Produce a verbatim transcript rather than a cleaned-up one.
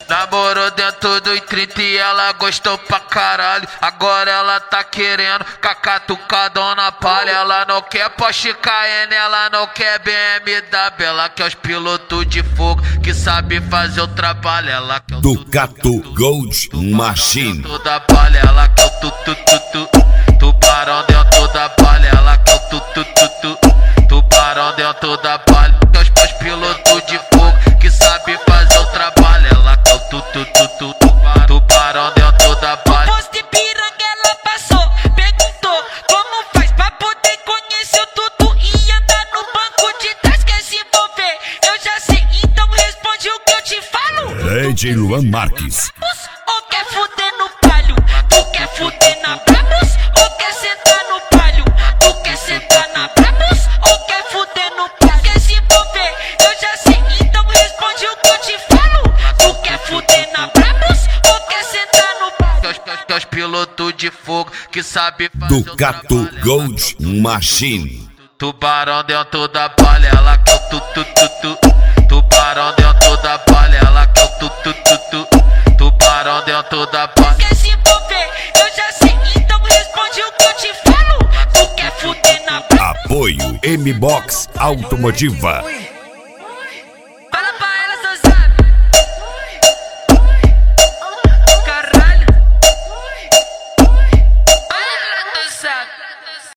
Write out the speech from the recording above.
Namorou dentro do trinta e ela gostou pra caralho. Agora ela tá querendo cacatucadona palha. Ela não quer Porsche Cayenne, ela não quer B M W. Ela quer os pilotos de fogo que sabe fazer o trabalho. Ela quer o Ducato Gold Machine. Toda palha, ela quer o tu tu tu tu. Tubarão dentro da palha, ela quer o tu tu tu tu. Tubarão dentro da palha. Quer os pós pilotos de fogo que sabe fazer o trabalho. Ela quer o tu tu tu tu. Tubarão dentro da palha. Posto de piranga ela passou, perguntou como faz pra poder conhecer o Dudu e andar no banco de trás. Quer se envolver? Eu já sei, então responde o que eu te falo. D J Luan Marques. Ou quer fuder no palio? Tu quer fuder na Brabus? Ou quer sentar no palio? Tu quer sentar na Brabus? Ou quer fuder no palio? Quer se envolver? Eu já sei, então responde o que eu te falo. Tu quer fuder na Brabus? Ou quer sentar no palio? Quer os pilotos de fogo que sabe fazer o Ducato trabalho. Gold Machine. Tubarão dentro da palha, ela quer o tu tu tu tu. Tubarão dentro da palha, ela quer o tu tu tu tu. Tubarão dentro da palha. Quer se envolver? Eu já sei, então responde o que eu te falo. Tu quer fuder na Brabus? Apoio M-Box Automotiva.